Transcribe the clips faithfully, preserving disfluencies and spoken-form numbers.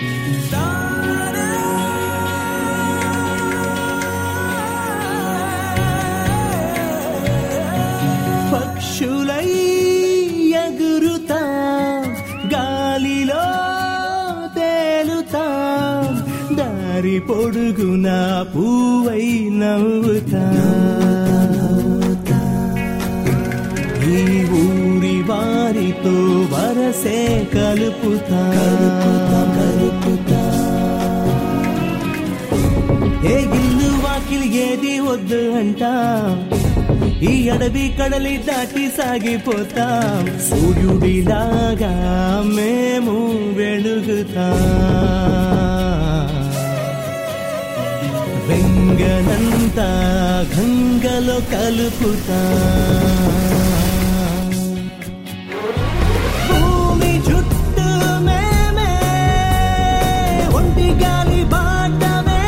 పక్షులై ఎగురుతాం, గాలిలో తేలుతాం, దారి పొడుగున పువ్వై నవ్వుతాం. ఈ ఊరి వారితో వరసే కలుపుతాం. ఏ ఇల్లు వాకిలి ఏది వద్దు అంటాం, ఈ అడవి కడలి దాటి సాగిపోతాం. సూర్యుడిలాగా మేము వెలుగుతాం. వెంగనంతా గంగలో కలుపుతాం. భూమి చుట్టూ మేమే ఒంటి గాలి బాట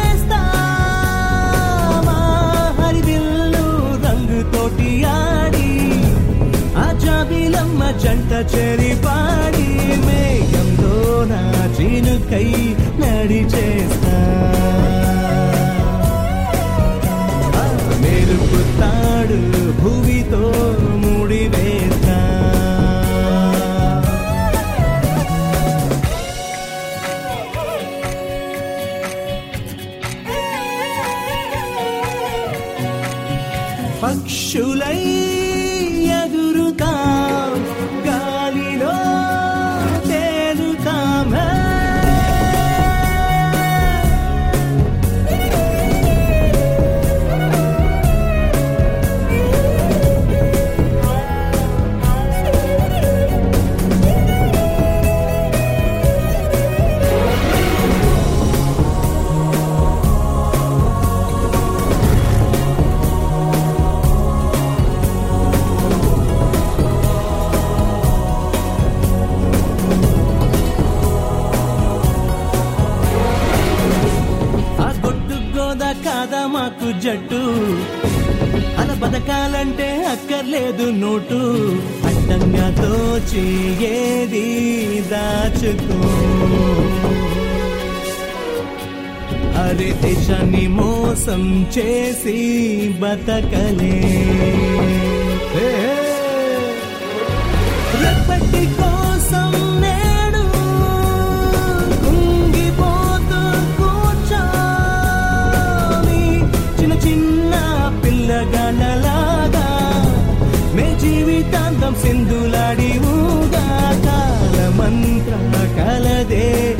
వేస్తాం. హరివిల్లు రంగుతోటి ఆడి ఆ జాబిలమ్మ జంట చెరిపాడి మేఘంలో నా చినుకై నడిచేస్తా. మెరుపుతాడు భూమితో ముడివేస్తా. పక్షులై ఎగురుతాం, గాలిలో తేలుతాం. కాదా మాకు జట్టు, అలా బతకాలంటే అక్కర్లేదు నోటు. అడ్డంగా దోచి ఏది దాచుకో. అరే దేశాన్ని మోసం చేసి బతకలే. రెప్పటి కోసం నేడు కుంగిపోతూ చిన్న పిల్లగాళ్ళలాగా మే జీవితాంతం సింధులాడి ఊగా. కాలమంత్ర కలదే